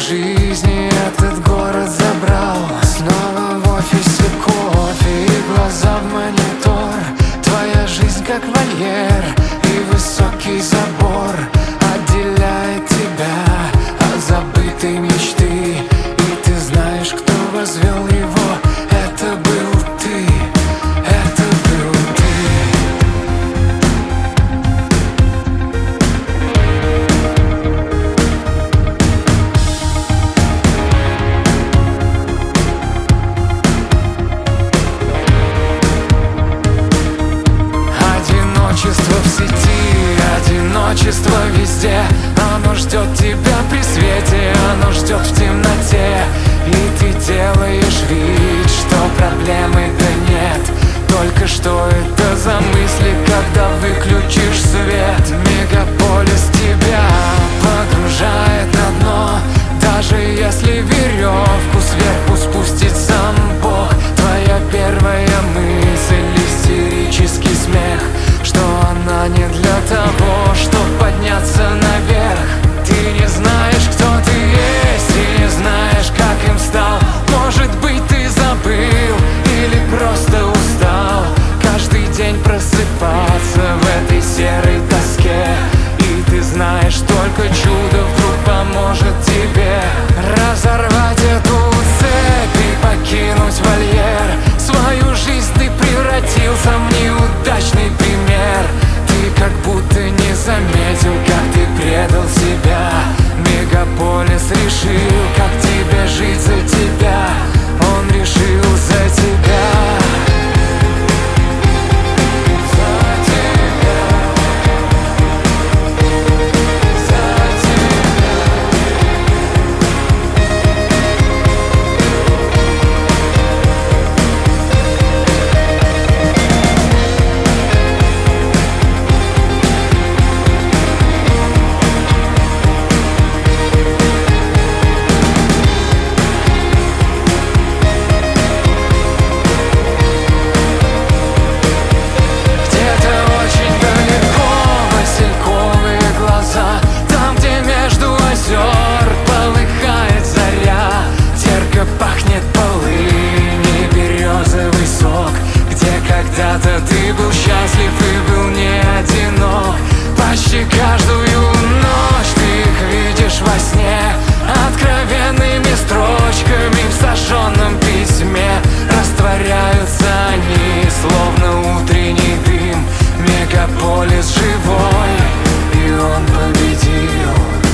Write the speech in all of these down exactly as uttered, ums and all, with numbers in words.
жизни этот город забрал. Снова в офисе кофе и глаза в монитор. Твоя жизнь как вольер и высокий забор отделяет тебя от забытой мечты. И ты знаешь, кто возвел его. Это был ты, это был ты. Одиночество в сети, одиночество везде. Оно ждет тебя при свете, оно ждет в темноте. И ты делаешь вид, что проблемы-то нет. Только что это за мысли, когда выключишь свет? Мегаполис тебя погружает на дно. Даже если веревку сверху спустит сам Бог. Твоя первая мысль — истерический смех, что она не для того, чтобы подняться наверх. Ты не знаешь, кто ты есть, и не знаешь, как им стал. Может быть, ты забыл или просто устал каждый день просыпаться в этой серой тоске. И ты знаешь, только чудо вдруг поможет тебе разорвать эту цепь и покинуть вольер. Свою жизнь ты превратился в неудачный пример. Ты как будто не заметил, как ты предал себя. Мегаполис решил, как тебе жить за тебя. Он решил за тебя. Когда-то ты был счастлив и был не одинок. Почти каждую ночь ты их видишь во сне. Откровенными строчками в сожженном письме растворяются они, словно утренний дым. Мегаполис живой, и он победил.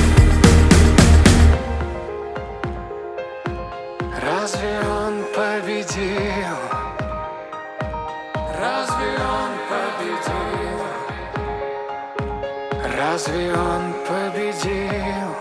Разве он победил? Разве он победил? Разве он победил?